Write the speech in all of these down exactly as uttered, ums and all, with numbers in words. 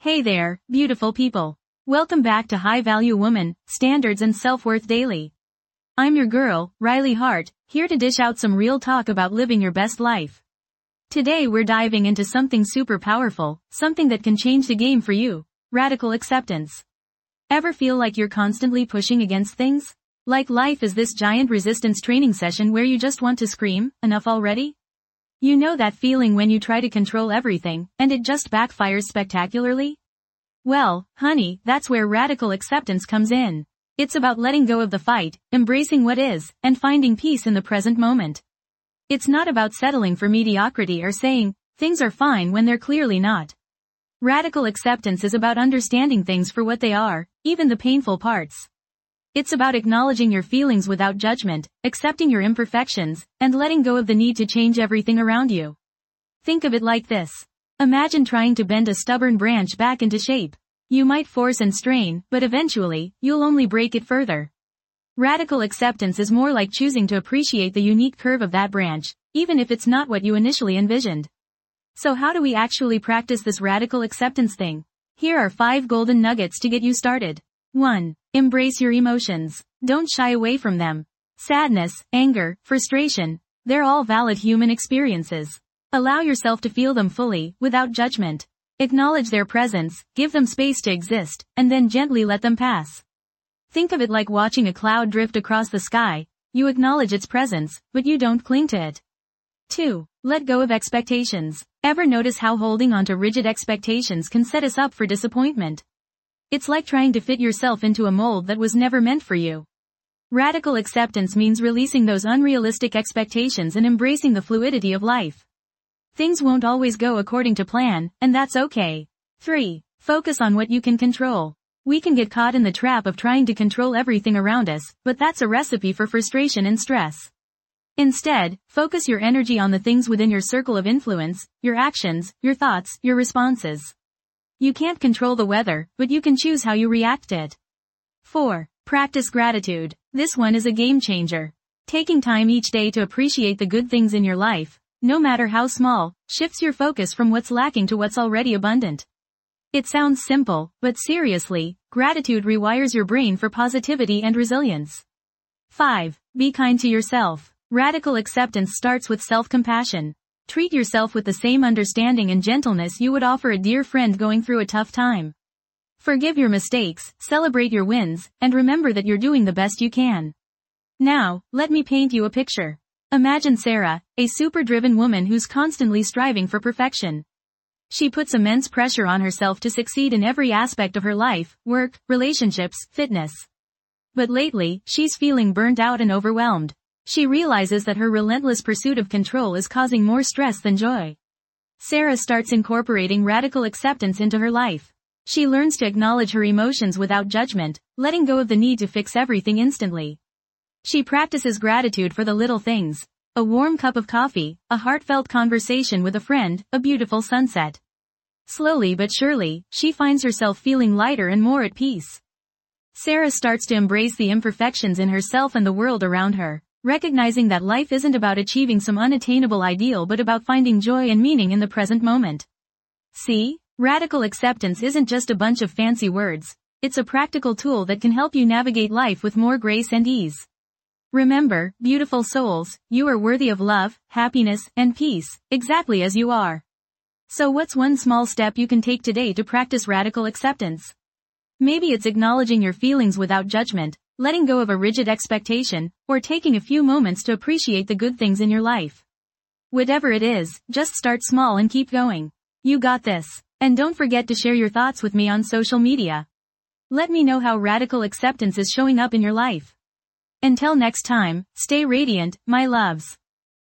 Hey there, beautiful people. Welcome back to High Value Woman, Standards and Self-Worth Daily. I'm your girl, Riley Hart, here to dish out some real talk about living your best life. Today we're diving into something super powerful, something that can change the game for you, radical acceptance. Ever feel like you're constantly pushing against things? Like life is this giant resistance training session where you just want to scream, enough already? You know that feeling when you try to control everything, and it just backfires spectacularly? Well, honey, that's where radical acceptance comes in. It's about letting go of the fight, embracing what is, and finding peace in the present moment. It's not about settling for mediocrity or saying, things are fine when they're clearly not. Radical acceptance is about understanding things for what they are, even the painful parts. It's about acknowledging your feelings without judgment, accepting your imperfections, and letting go of the need to change everything around you. Think of it like this. Imagine trying to bend a stubborn branch back into shape. You might force and strain, but eventually, you'll only break it further. Radical acceptance is more like choosing to appreciate the unique curve of that branch, even if it's not what you initially envisioned. So how do we actually practice this radical acceptance thing? Here are five golden nuggets to get you started. one. Embrace your emotions. Don't shy away from them. Sadness, anger, frustration, they're all valid human experiences. Allow yourself to feel them fully, without judgment. Acknowledge their presence, give them space to exist, and then gently let them pass. Think of it like watching a cloud drift across the sky. You acknowledge its presence, but you don't cling to it. two. Let go of expectations. Ever notice how holding onto rigid expectations can set us up for disappointment? It's like trying to fit yourself into a mold that was never meant for you. Radical acceptance means releasing those unrealistic expectations and embracing the fluidity of life. Things won't always go according to plan, and that's okay. three. Focus on what you can control. We can get caught in the trap of trying to control everything around us, but that's a recipe for frustration and stress. Instead, focus your energy on the things within your circle of influence, your actions, your thoughts, your responses. You can't control the weather, but you can choose how you react to it. four. Practice gratitude. This one is a game changer. Taking time each day to appreciate the good things in your life, no matter how small, shifts your focus from what's lacking to what's already abundant. It sounds simple, but seriously, gratitude rewires your brain for positivity and resilience. five. Be kind to yourself. Radical acceptance starts with self-compassion. Treat yourself with the same understanding and gentleness you would offer a dear friend going through a tough time. Forgive your mistakes, celebrate your wins, and remember that you're doing the best you can. Now, let me paint you a picture. Imagine Sarah, a super-driven woman who's constantly striving for perfection. She puts immense pressure on herself to succeed in every aspect of her life, work, relationships, fitness. But lately, she's feeling burnt out and overwhelmed. She realizes that her relentless pursuit of control is causing more stress than joy. Sarah starts incorporating radical acceptance into her life. She learns to acknowledge her emotions without judgment, letting go of the need to fix everything instantly. She practices gratitude for the little things. A warm cup of coffee, a heartfelt conversation with a friend, a beautiful sunset. Slowly but surely, she finds herself feeling lighter and more at peace. Sarah starts to embrace the imperfections in herself and the world around her, recognizing that life isn't about achieving some unattainable ideal but about finding joy and meaning in the present moment. See, radical acceptance isn't just a bunch of fancy words, it's a practical tool that can help you navigate life with more grace and ease. Remember, beautiful souls, you are worthy of love, happiness, and peace, exactly as you are. So what's one small step you can take today to practice radical acceptance? Maybe it's acknowledging your feelings without judgment, letting go of a rigid expectation, or taking a few moments to appreciate the good things in your life. Whatever it is, just start small and keep going. You got this. And don't forget to share your thoughts with me on social media. Let me know how radical acceptance is showing up in your life. Until next time, stay radiant, my loves.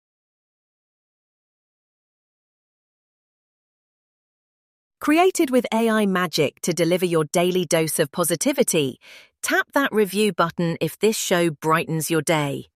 Created with A I magic to deliver your daily dose of positivity, tap that review button if this show brightens your day.